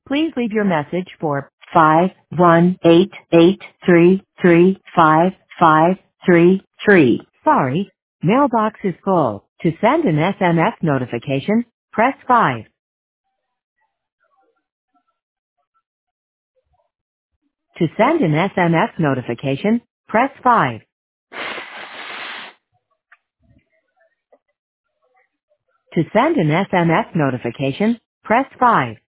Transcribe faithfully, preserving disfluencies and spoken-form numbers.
Please leave your message for five one eight eight three three five five three three. Sorry, mailbox is full. To send an S M S notification, press five. To send an S M S notification, press five. To send an S M S notification, press five.